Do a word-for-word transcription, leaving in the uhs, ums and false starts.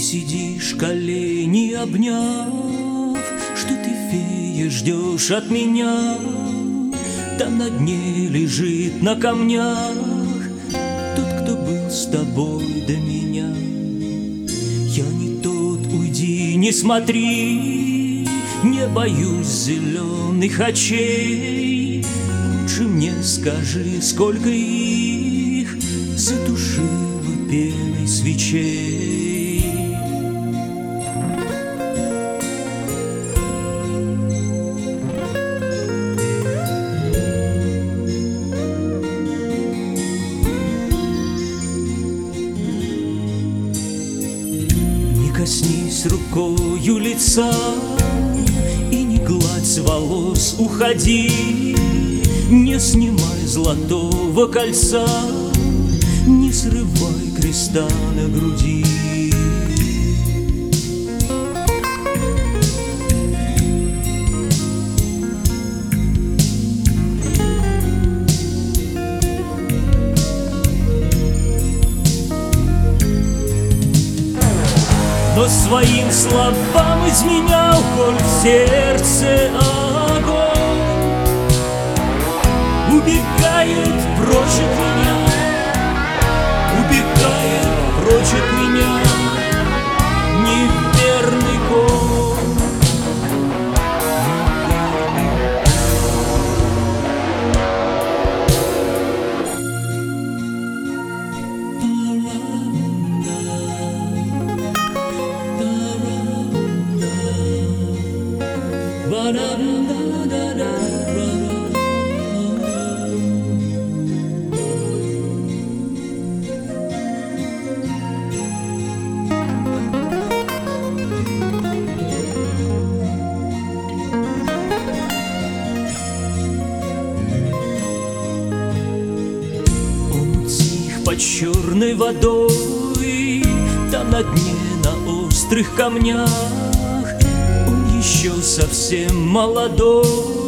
сидишь, колени обняв, что ты, фея, ждешь от меня. Там на дне лежит на камнях тот, кто был с тобой до меня. Я не тот, уйди, не смотри, не боюсь зеленых очей. Лучше мне скажи, сколько их затушило пеной свечей. Не коснись рукою лица и не гладь волос, уходи. Не снимай золотого кольца, не срывай креста на груди. Но своим словам изменял, коль в сердце огонь убегает прочь от меня, убегает прочь от меня неверный конь. Под черной водой, там на дне, на острых камнях, он еще совсем молодой.